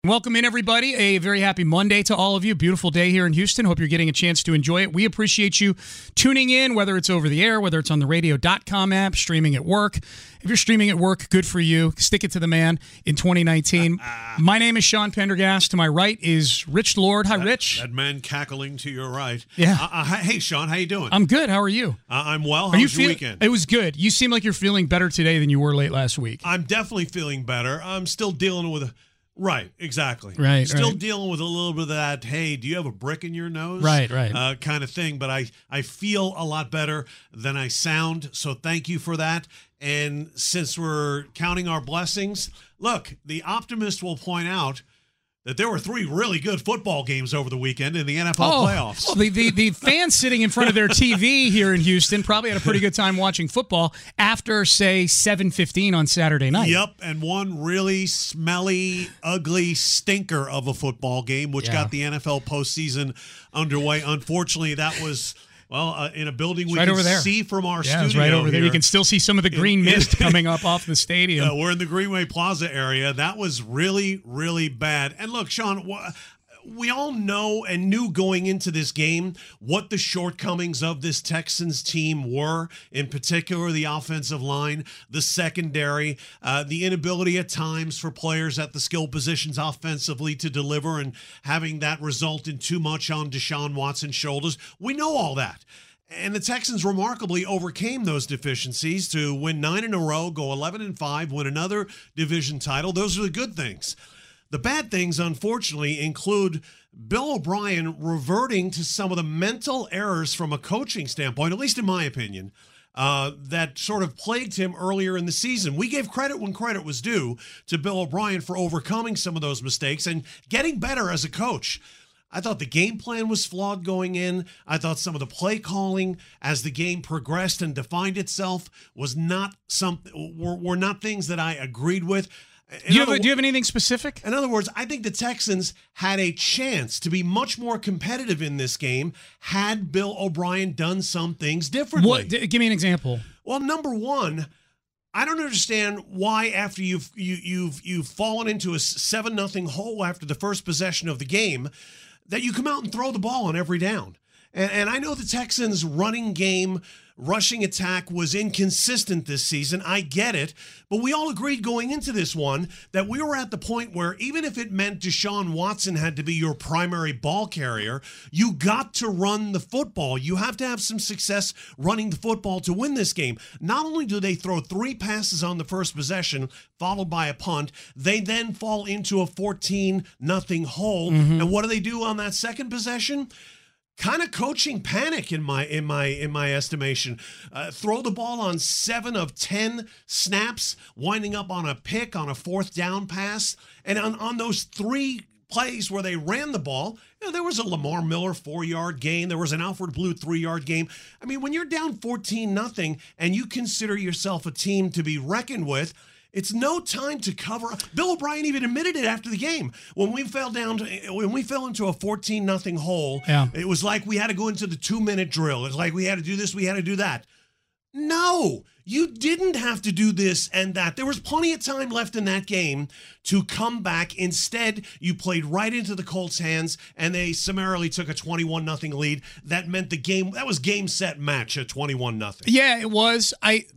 Welcome in, everybody. A very happy Monday to all of you. Beautiful day here in Houston. Hope you're getting a chance to enjoy it. We appreciate you tuning in, whether it's over the air, whether it's on the radio.com app, streaming at work. If you're streaming at work, good for you. Stick it to the man in 2019. My name is Sean Pendergast. To my right is Rich Lord. Hi, Rich. That man cackling to your right. Yeah. Hey, Sean, how you doing? I'm good. How are you? I'm well. How was your weekend? It was good. You seem like you're feeling better today than you were late last week. I'm definitely feeling better. I'm still dealing with Right, exactly. Right, Still dealing with a little bit of that, hey, do you have a brick in your nose? Right. Kind of thing. But I feel a lot better than I sound, so thank you for that. And since we're counting our blessings, look, the optimist will point out that there were 3 really good football games over the weekend in the NFL playoffs. Oh, the fans sitting in front of their TV here in Houston probably had a pretty good time watching football after, say, 7:15 on Saturday night. Yep, and one really smelly, ugly stinker of a football game, which got the NFL postseason underway. Unfortunately, that was... Well, in a building we can see from our studio. It's right over here. there. You can still see some of the green mist coming up off the stadium. We're in the Greenway Plaza area. That was really, really bad. And look, Sean, we all know and knew going into this game what the shortcomings of this Texans team were, in particular the offensive line, the secondary, the inability at times for players at the skill positions offensively to deliver and having that result in too much on Deshaun Watson's shoulders. We know all that. And the Texans remarkably overcame those deficiencies to win 9 in a row, go 11-5, win another division title. Those are the good things. The bad things, unfortunately, include Bill O'Brien reverting to some of the mental errors from a coaching standpoint, at least in my opinion, that sort of plagued him earlier in the season. We gave credit when credit was due to Bill O'Brien for overcoming some of those mistakes and getting better as a coach. I thought the game plan was flawed going in. I thought some of the play calling as the game progressed and defined itself was not were not things that I agreed with. Do you have anything specific? In other words, I think the Texans had a chance to be much more competitive in this game had Bill O'Brien done some things differently. Give me an example. Well, number one, I don't understand why after you've fallen into a 7-0 hole after the first possession of the game that you come out and throw the ball on every down. And I know the Texans' running game, rushing attack was inconsistent this season. I get it. But we all agreed going into this one that we were at the point where even if it meant Deshaun Watson had to be your primary ball carrier, you got to run the football. You have to have some success running the football to win this game. Not only do they throw 3 passes on the first possession, followed by a punt, they then fall into a 14-0 hole. And what do they do on that second possession? Kind of coaching panic in my estimation. Throw the ball on 7 of 10 snaps, winding up on a pick on a 4th down pass. And on those 3 plays where they ran the ball, there was a Lamar Miller 4-yard gain. There was an Alfred Blue 3-yard gain. I mean, when you're down 14-0 and you consider yourself a team to be reckoned with, it's no time to cover. Bill O'Brien even admitted it after the game. When we fell into a 14-0 hole, It was like we had to go into the 2-minute drill. It's like we had to do this, we had to do that. No, you didn't have to do this and that. There was plenty of time left in that game to come back. Instead, you played right into the Colts' hands, and they summarily took a 21-0 lead. That meant that was game, set, match at 21-0. Yeah, it was.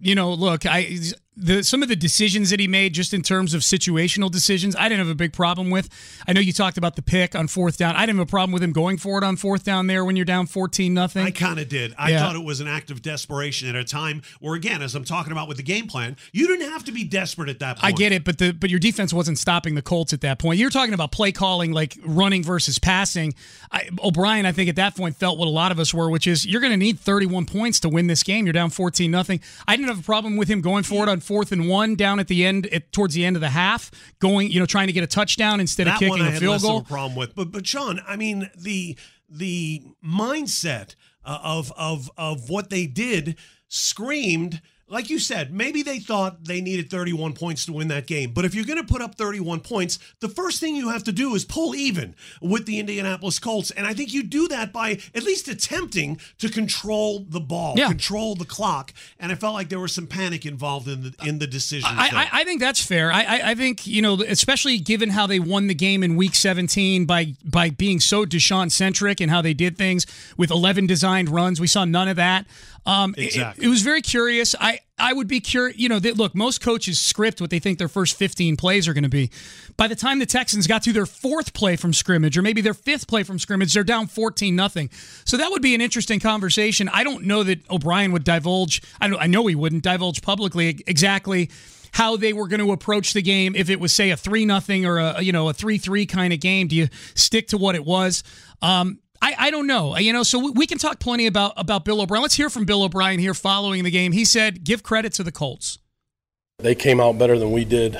Some of the decisions that he made just in terms of situational decisions, I didn't have a big problem with. I know you talked about the pick on 4th down. I didn't have a problem with him going for it on 4th down there when you're down 14-0. I kind of did. I thought it was an act of desperation at a time where, again, as I'm talking about with the game plan, you didn't have to be desperate at that point. I get it, but your defense wasn't stopping the Colts at that point. You're talking about play calling, like running versus passing. O'Brien, I think at that point, felt what a lot of us were, which is you're going to need 31 points to win this game. You're down 14-0. I didn't have a problem with him going for it on 4th and 1 down at the end, towards the end of the half, trying to get a touchdown instead of kicking a field goal. That one I had less of a problem with. But Sean, I mean, the mindset of what they did screamed like you said, maybe they thought they needed 31 points to win that game. But if you're going to put up 31 points, the first thing you have to do is pull even with the Indianapolis Colts. And I think you do that by at least attempting to control the ball, control the clock. And I felt like there was some panic involved in the decision. I think that's fair. I think, especially given how they won the game in Week 17 by being so Deshaun-centric and how they did things with 11 designed runs. We saw none of that. Exactly. It was very curious. I would be curious. Look, most coaches script what they think their first 15 plays are going to be. By the time the Texans got to their fourth play from scrimmage, or maybe their fifth play from scrimmage, they're down 14-0. So that would be an interesting conversation. I don't know that O'Brien would divulge. I know he wouldn't divulge publicly exactly how they were going to approach the game. If it was, say, a 3-0 or a 3-3 kind of game, do you stick to what it was? I don't know. So we can talk plenty about Bill O'Brien. Let's hear from Bill O'Brien here following the game. He said, give credit to the Colts. They came out better than we did.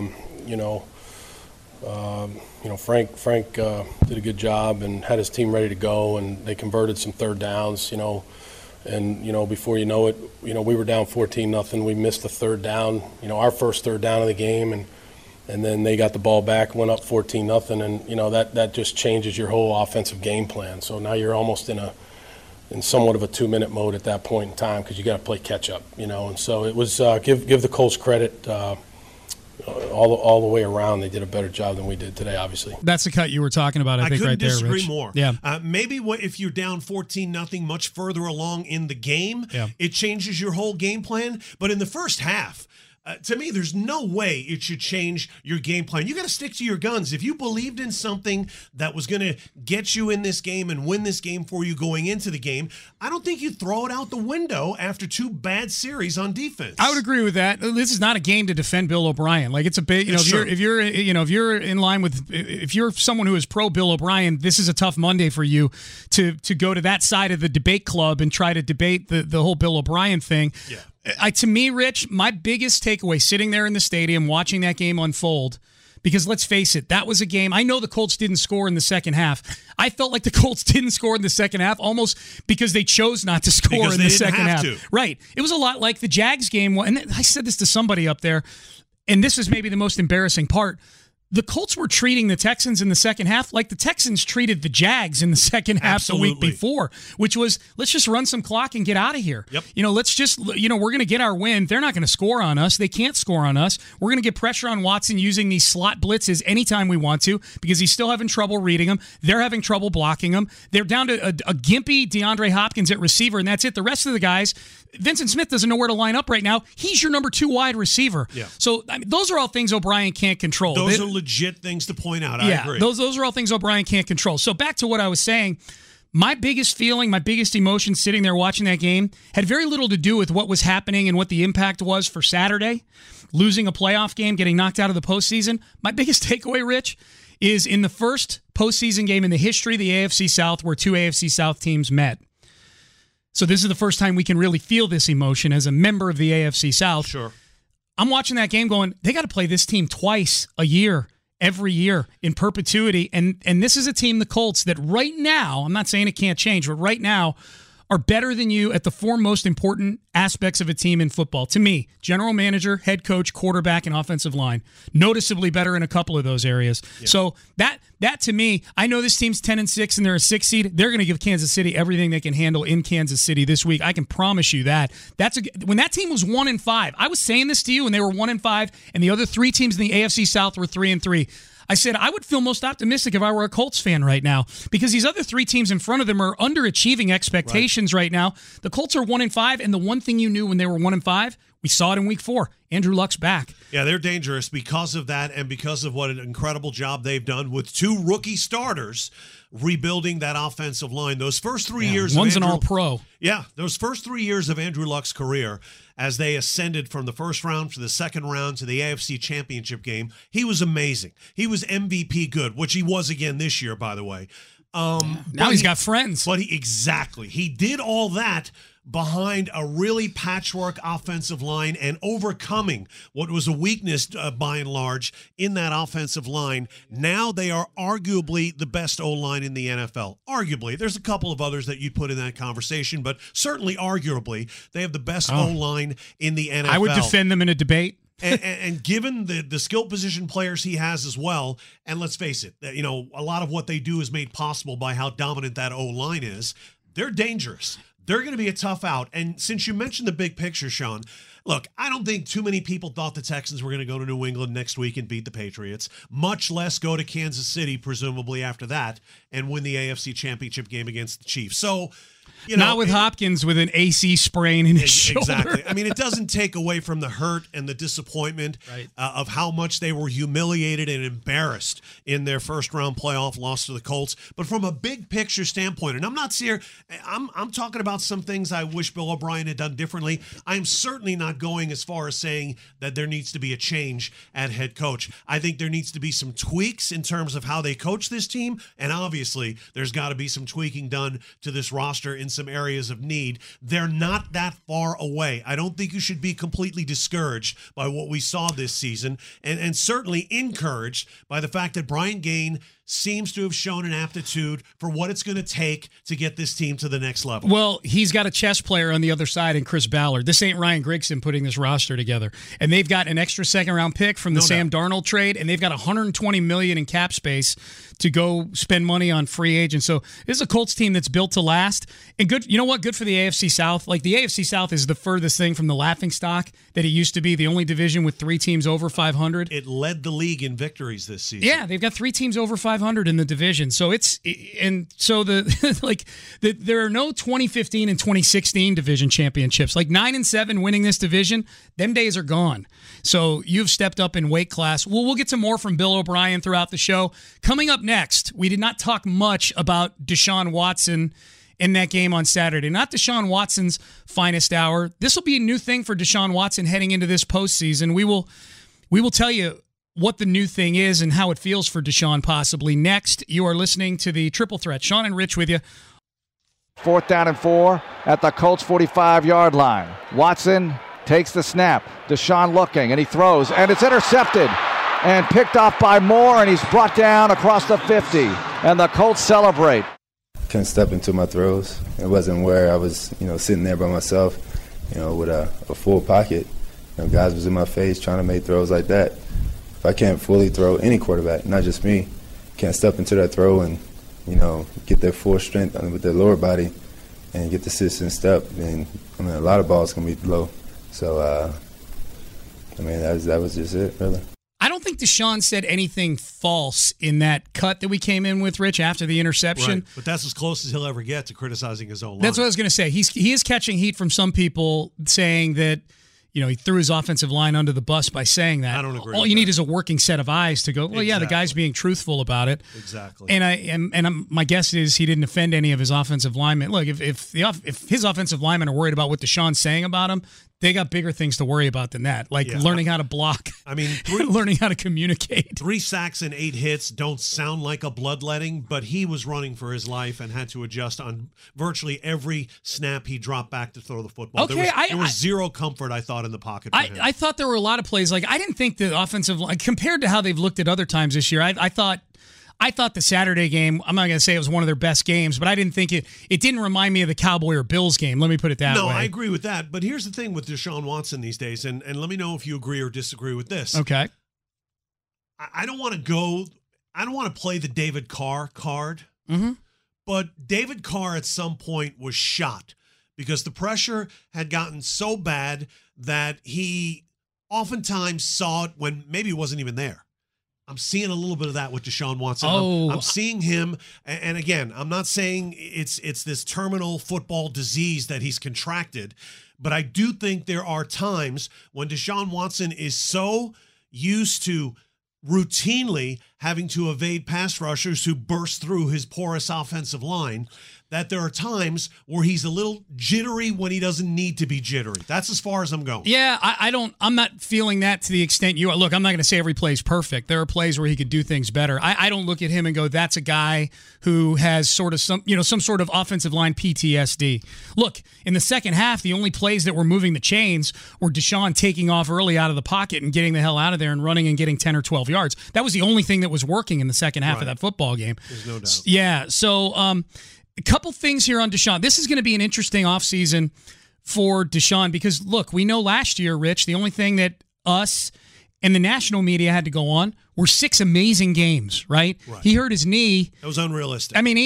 Frank did a good job and had his team ready to go, and they converted some third downs, and before you know it, we were down 14-0. We missed the third down, our first third down of the game, and then they got the ball back, went up 14-0, and that just changes your whole offensive game plan. So now you're almost in somewhat of a 2-minute mode at that point in time because you got to play catch up, And so it was give the Colts credit all the way around. They did a better job than we did today, obviously. That's the cut you were talking about. I think right there, Rich. I couldn't disagree more. Yeah. Maybe if you're down 14-0 much further along in the game, it changes your whole game plan. But in the first half, to me, there's no way it should change your game plan. You got to stick to your guns. If you believed in something that was going to get you in this game and win this game for you going into the game, I don't think you throw it out the window after two bad series on defense. I would agree with that. This is not a game to defend Bill O'Brien. Like, it's a big, if you're in line with, if you're someone who is pro Bill O'Brien, this is a tough Monday for you to go to that side of the debate club and try to debate the whole Bill O'Brien thing. Yeah. To me, Rich, my biggest takeaway sitting there in the stadium watching that game unfold, because let's face it, that was a game. I know the Colts didn't score in the second half. I felt like the Colts didn't score in the second half almost because they chose not to score in the second half. Right. It was a lot like the Jags game. And I said this to somebody up there, and this is maybe the most embarrassing part. The Colts were treating the Texans in the second half like the Texans treated the Jags in the second half the week before, which was, let's just run some clock and get out of here. Yep. Let's just, we're going to get our win. They're not going to score on us. They can't score on us. We're going to get pressure on Watson using these slot blitzes anytime we want to because he's still having trouble reading them. They're having trouble blocking them. They're down to a gimpy DeAndre Hopkins at receiver, and that's it. The rest of the guys, Vincent Smith doesn't know where to line up right now. He's your number 2 wide receiver. Yeah. So those are all things O'Brien can't control. Those are legit things to point out. I agree. Those are all things O'Brien can't control. So back to what I was saying, my biggest feeling, my biggest emotion sitting there watching that game had very little to do with what was happening and what the impact was for Saturday, losing a playoff game, getting knocked out of the postseason. My biggest takeaway, Rich, is in the first postseason game in the history of the AFC South where two AFC South teams met. So this is the first time we can really feel this emotion as a member of the AFC South. Sure. I'm watching that game going, they got to play this team twice a year, every year in perpetuity. And this is a team, the Colts, that right now, I'm not saying it can't change, but right now are better than you at the 4 most important aspects of a team in football. To me, general manager, head coach, quarterback, and offensive line. Noticeably better in a couple of those areas. Yeah. So that to me, I know this team's 10-6 and they're a 6 seed. They're going to give Kansas City everything they can handle in Kansas City this week. I can promise you that. When that team was 1-5, I was saying this to you when they were 1-5 and the other 3 teams in the AFC South were 3-3. I said I would feel most optimistic if I were a Colts fan right now because these other 3 teams in front of them are underachieving expectations right now. The Colts are 1-5, and the one thing you knew when they were 1-5, we saw it in Week 4. Andrew Luck's back. Yeah, they're dangerous because of that and because of what an incredible job they've done with 2 rookie starters rebuilding that offensive line. Those first 3 years, one's an all-pro. Yeah, those first 3 years of Andrew Luck's career as they ascended from the first round to the second round to the AFC Championship game, he was amazing. He was MVP good, which he was again this year, by the way. Now he's got friends. But he did all that behind a really patchwork offensive line and overcoming what was a weakness by and large in that offensive line. Now they are arguably the best O-line in the NFL. Arguably. There's a couple of others that you'd put in that conversation, but certainly arguably they have the best O-line in the NFL. I would defend them in a debate. and given the skill position players he has as well, and let's face it, a lot of what they do is made possible by how dominant that O-line is, they're dangerous. They're going to be a tough out. And since you mentioned the big picture, Sean, look, I don't think too many people thought the Texans were going to go to New England next week and beat the Patriots, much less go to Kansas City, presumably after that, and win the AFC Championship game against the Chiefs. So, not with Hopkins with an AC sprain in his shoulder. Exactly. I mean, it doesn't take away from the hurt and the disappointment of how much they were humiliated and embarrassed in their first-round playoff loss to the Colts. But from a big picture standpoint, and I'm not here, I'm talking about some things I wish Bill O'Brien had done differently. I'm certainly not going as far as saying that there needs to be a change at head coach. I think there needs to be some tweaks in terms of how they coach this team, and obviously there's got to be some tweaking done to this roster in some areas of need. They're not that far away. I don't think you should be completely discouraged by what we saw this season, and certainly encouraged by the fact that Brian Gaine seems to have shown an aptitude for what it's going to take to get this team to the next level. Well, he's got a chess player on the other side in Chris Ballard. This ain't Ryan Grigson putting this roster together. And they've got an extra second-round pick from the Sam Darnold trade, and they've got $120 million in cap space to go spend money on free agents. So this is a Colts team that's built to last. And good, you know what? Good for the AFC South. Like, the AFC South is the furthest thing from the laughingstock that it used to be, the only division with 3 teams over 500. It led the league in victories this season. Yeah, they've got 3 teams over 500 in the division. So there are no 2015 and 2016 division championships. Like 9 and 7 winning this division, them days are gone. So you've stepped up in weight class. Well, we'll get to more from Bill O'Brien throughout the show. Coming up next, we did not talk much about Deshaun Watson in that game on Saturday. Not Deshaun Watson's finest hour. This will be a new thing for Deshaun Watson heading into this postseason. We will tell you what the new thing is and how it feels for Deshaun possibly. Next, you are listening to the Triple Threat. Sean and Rich with you. 4th down and 4 at the Colts 45-yard line. Watson takes the snap. Deshaun looking, and he throws, and it's intercepted and picked off by Moore, and he's brought down across the 50. And the Colts celebrate. Couldn't step into my throws. It wasn't where I was, sitting there by myself, with a full pocket. Guys was in my face trying to make throws like that. If I can't fully throw, any quarterback, not just me, can't step into that throw and, get their full strength with their lower body and get the consistent step, then, a lot of balls can be low. So, that was just it, really. I don't think Deshaun said anything false in that cut that we came in with, Rich, after the interception. Right. But that's as close as he'll ever get to criticizing his own line. That's what I was going to say. He is catching heat from some people saying that, he threw his offensive line under the bus by saying that. I don't agree. All you need is a working set of eyes to go, well, yeah, the guy's being truthful about it. Exactly. And my guess is he didn't offend any of his offensive linemen. Look, if his offensive linemen are worried about what Deshaun's saying about him, they got bigger things to worry about than that, like learning how to block. I mean, learning how to communicate. 3 sacks and 8 hits don't sound like a bloodletting, but he was running for his life and had to adjust on virtually every snap he dropped back to throw the football. Okay, there was zero comfort, I thought, in the pocket for him. I thought there were a lot of plays. Like, I didn't think the offensive line, compared to how they've looked at other times this year, I thought the Saturday game, I'm not going to say it was one of their best games, but I didn't think it didn't remind me of the Cowboy or Bills game. Let me put it that way. No, I agree with that. But here's the thing with Deshaun Watson these days, and let me know if you agree or disagree with this. Okay. I don't want to play the David Carr card, but David Carr at some point was shot because the pressure had gotten so bad that he oftentimes saw it when maybe it wasn't even there. I'm seeing a little bit of that with Deshaun Watson. I'm seeing him, and again, I'm not saying it's this terminal football disease that he's contracted, but I do think there are times when Deshaun Watson is so used to routinely having to evade pass rushers who burst through his porous offensive line, that there are times where he's a little jittery when he doesn't need to be jittery. That's as far as I'm going. Yeah, I'm not feeling that to the extent you are. Look, I'm not going to say every play is perfect. There are plays where he could do things better. I don't look at him and go, that's a guy who has sort of some sort of offensive line PTSD. Look, in the second half, the only plays that were moving the chains were Deshaun taking off early out of the pocket and getting the hell out of there and running and getting 10 or 12 yards. That was the only thing that was working in the second half of that football game. There's no doubt. Yeah, so a couple things here on Deshaun. This is going to be an interesting offseason for Deshaun because, look, we know last year, Rich, the only thing that us and the national media had to go on were 6 amazing games, right? He hurt his knee. That was unrealistic. I mean,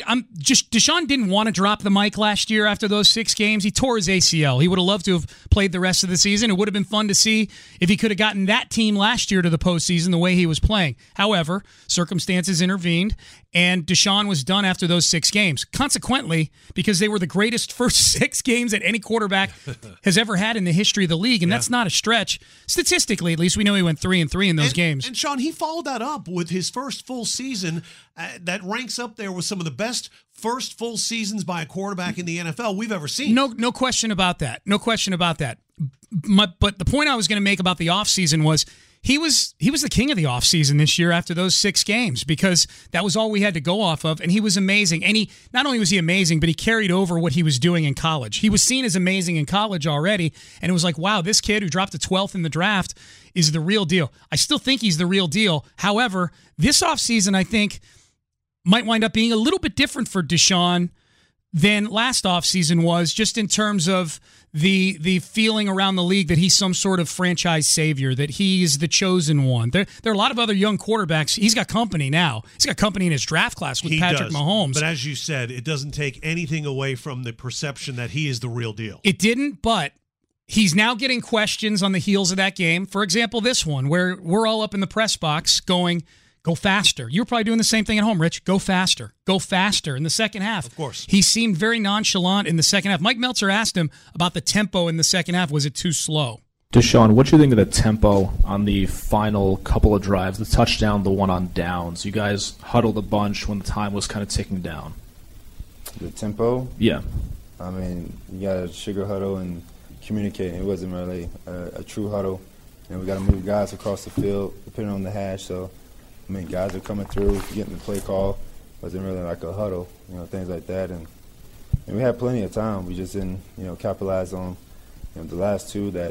Deshaun didn't want to drop the mic last year after those 6 games. He tore his ACL. He would have loved to have played the rest of the season. It would have been fun to see if he could have gotten that team last year to the postseason the way he was playing. However, circumstances intervened, and Deshaun was done after those 6 games. Consequently, because they were the greatest first 6 games that any quarterback has ever had in the history of the league, and that's not a stretch. Statistically, at least, we know he went 3-3 in those games. And Sean, he followed that up with his first full season that ranks up there with some of the best first full seasons by a quarterback in the NFL we've ever seen. No question about that. No question about that. But the point I was going to make about the offseason was he was the king of the offseason this year after those 6 games because that was all we had to go off of, and he was amazing. And he not only was he amazing, but he carried over what he was doing in college. He was seen as amazing in college already, and it was like, wow, this kid who dropped to 12th in the draft is the real deal. I still think he's the real deal. However, this offseason, I think, might wind up being a little bit different for Deshaun than last offseason was, just in terms of the feeling around the league that he's some sort of franchise savior, that he's the chosen one. There are a lot of other young quarterbacks. He's got company now. He's got company in his draft class with Patrick Mahomes. But as you said, it doesn't take anything away from the perception that he is the real deal. It didn't, but he's now getting questions on the heels of that game. For example, this one, where we're all up in the press box going, go faster. You were probably doing the same thing at home, Rich. Go faster. Go faster in the second half. Of course. He seemed very nonchalant in the second half. Mike Meltzer asked him about the tempo in the second half. Was it too slow? Deshaun, what do you think of the tempo on the final couple of drives, the touchdown, the one on downs? You guys huddled a bunch when the time was kind of ticking down. The tempo? Yeah. I mean, you got to sugar huddle and communicate. It wasn't really a true huddle. We got to move guys across the field, depending on the hash. So, I mean, guys are coming through, getting the play call. Wasn't really like a huddle, things like that. And we had plenty of time. We just didn't, capitalize on, the last 2 that,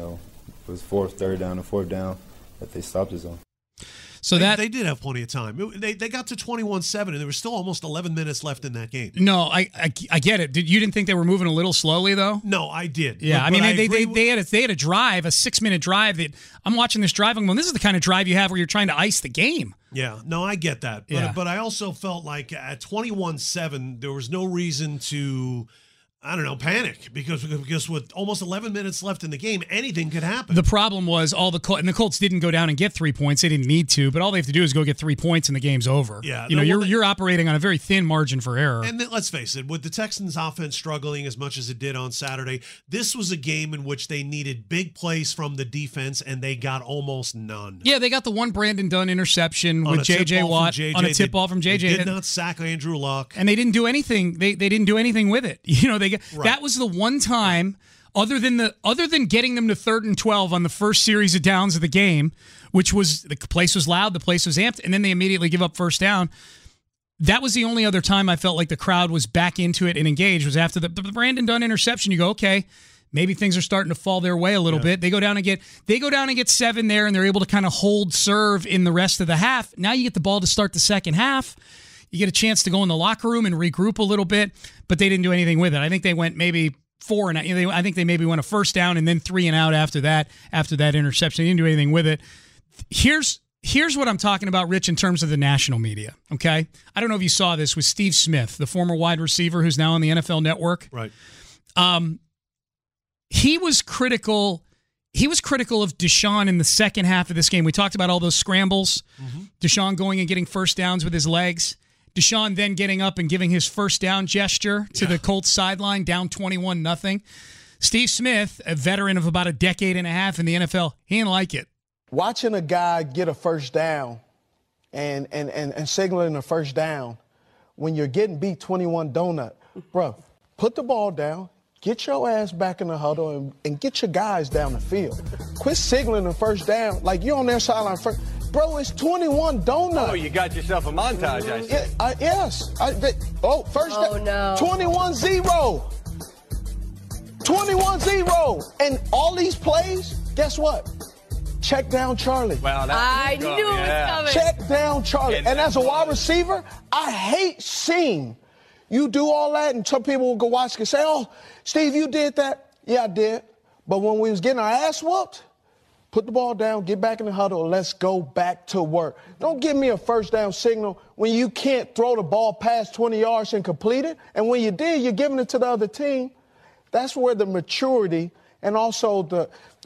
was third down and fourth down that they stopped us on. So they did have plenty of time. They got to 21-7, and there was still almost 11 minutes left in that game. No, I get it. You didn't think they were moving a little slowly, though? No, I did. Yeah, but they had a drive, a 6-minute drive that I'm watching this drive. I'm going, this is the kind of drive you have where you're trying to ice the game. Yeah, no, I get that. But I also felt like at 21-7, there was no reason to, panic because with almost 11 minutes left in the game, anything could happen. The problem was and the Colts didn't go down and get 3 points. They didn't need to, but all they have to do is go get 3 points and the game's over. Yeah, you're operating on a very thin margin for error. And let's face it, with the Texans' offense struggling as much as it did on Saturday, this was a game in which they needed big plays from the defense, and they got almost none. Yeah, they got the one Brandon Dunn interception with J.J. Watt on a tip ball from J.J. They did not sack Andrew Luck, and they didn't do anything. They didn't do anything with it. That was the one time, other than getting them to 3rd and 12 on the first series of downs of the game, which was the place was loud, the place was amped, and then they immediately give up first down. That was the only other time I felt like the crowd was back into it and engaged, was after the Brandon Dunn interception. You go, okay, maybe things are starting to fall their way a little bit. They go down and get 7 there, and they're able to kind of hold serve in the rest of the half. Now you get the ball to start the second half. You get a chance to go in the locker room and regroup a little bit, but they didn't do anything with it. I think they went maybe 4 and out. I think they maybe went a first down and then 3 and out after that interception. They didn't do anything with it. Here's what I'm talking about, Rich, in terms of the national media, okay? I don't know if you saw this with Steve Smith, the former wide receiver who's now on the NFL Network. Right. He was critical of Deshaun in the second half of this game. We talked about all those scrambles, Deshaun going and getting first downs with his legs. Deshaun then getting up and giving his first down gesture to the Colts sideline, down 21-0. Steve Smith, a veteran of about a decade and a half in the NFL, he didn't like it. Watching a guy get a first down and signaling a first down when you're getting beat 21 donut. Bro, put the ball down, get your ass back in the huddle, and get your guys down the field. Quit signaling a first down like you're on their sideline first. Bro, it's 21 donut. Oh, you got yourself a montage, I see. Yes. First down. No. 21-0. 21-0. And all these plays, guess what? Check down Charlie. Well, I knew it was coming. Check down Charlie. And as a wide receiver, I hate seeing you do all that, and some people will go watch and say, oh, Steve, you did that. Yeah, I did. But when we was getting our ass whooped, put the ball down, get back in the huddle, and let's go back to work. Don't give me a first down signal when you can't throw the ball past 20 yards and complete it. And when you did, you're giving it to the other team. That's where the maturity and also the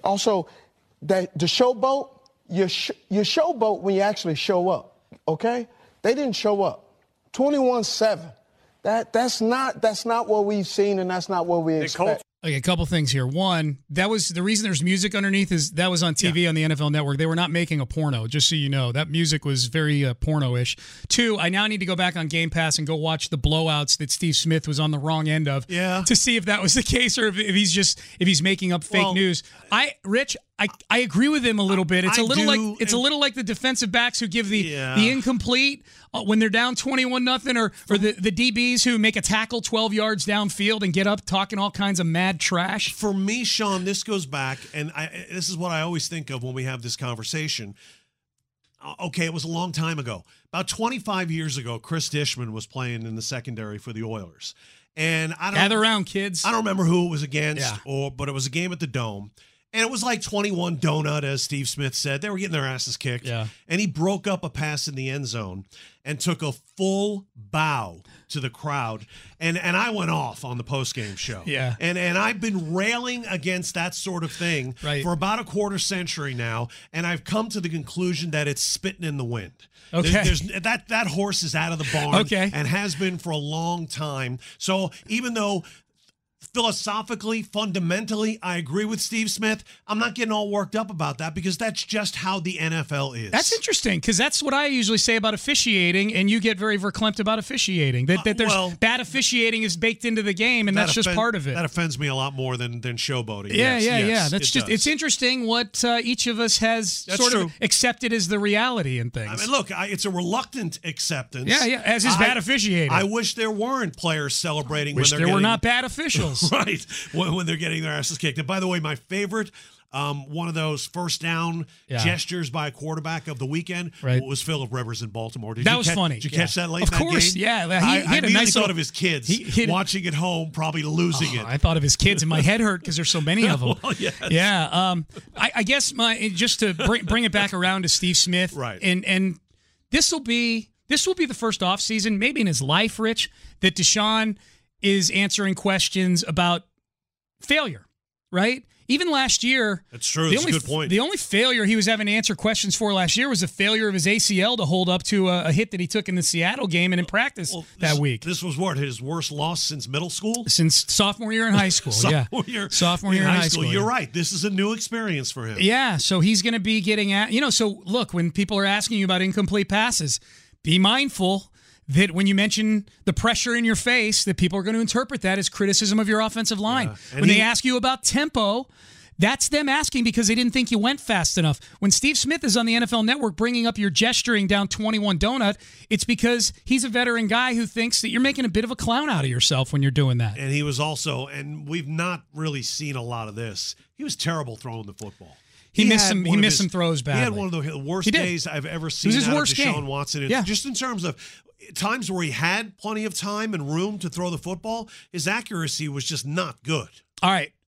showboat, you showboat when you actually show up, okay? They didn't show up. 21-7. That's not what we've seen, and that's not what we expect. Okay, a couple things here. One, that was the reason there's music underneath is that was on TV on the NFL Network. They were not making a porno, just so you know. That music was very porno-ish. Two, I now need to go back on Game Pass and go watch the blowouts that Steve Smith was on the wrong end of to see if that was the case or if he's making up fake news. Rich, I agree with him a little bit. It's a little like the defensive backs who give the incomplete when they're down 21-0 or the DBs who make a tackle 12 yards downfield and get up talking all kinds of mad trash. For me, Sean, this goes back, and this is what I always think of when we have this conversation. Okay, it was a long time ago. About 25 years ago, Chris Dishman was playing in the secondary for the Oilers. And Gather around, kids. I don't remember who it was against, but it was a game at the Dome. And it was like 21 donut, as Steve Smith said. They were getting their asses kicked. Yeah. And he broke up a pass in the end zone and took a full bow to the crowd. And I went off on the postgame show. Yeah. And I've been railing against that sort of thing for about a quarter century now. And I've come to the conclusion that it's spitting in the wind. Okay. That horse is out of the barn and has been for a long time. So even though philosophically, fundamentally, I agree with Steve Smith, I'm not getting all worked up about that because that's just how the NFL is. That's interesting because that's what I usually say about officiating, and you get very verklempt about officiating. That there's bad officiating is baked into the game, and that's just part of it. That offends me a lot more than showboating. Yeah. It's interesting what each of us has of accepted as the reality in things. I mean, look, it's a reluctant acceptance. Yeah, as is bad officiating. I wish there weren't players celebrating when there were not bad officials. Right, when they're getting their asses kicked. And by the way, my favorite, one of those first down gestures by a quarterback of the weekend was Phillip Rivers in Baltimore. That was funny. Did you catch that late in that game? Of course, yeah. I immediately thought of his kids watching at home, probably losing it. I thought of his kids, and my head hurt because there's so many of them. Well, yes. Yeah. I guess just to bring it back around to Steve Smith, right? And this will be the first offseason, maybe in his life, Rich, that Deshaun is answering questions about failure, right? Even last year. That's true. That's a good point. The only failure he was having to answer questions for last year was the failure of his ACL to hold up to a hit that he took in the Seattle game and in practice that week. This was his worst loss since middle school? Since sophomore year in high school, Sophomore year in high school. You're right. This is a new experience for him. Yeah, so he's going to be getting at, so look, when people are asking you about incomplete passes, be mindful that when you mention the pressure in your face, that people are going to interpret that as criticism of your offensive line. Yeah. When they ask you about tempo, that's them asking because they didn't think you went fast enough. When Steve Smith is on the NFL Network bringing up your gesturing down 21 donut, it's because he's a veteran guy who thinks that you're making a bit of a clown out of yourself when you're doing that. And he was also, and we've not really seen a lot of this, he was terrible throwing the football. He missed some throws badly. He had one of the worst days I've ever seen out of Deshaun Watson. Yeah. Just in terms of times where he had plenty of time and room to throw the football, his accuracy was just not good. All right.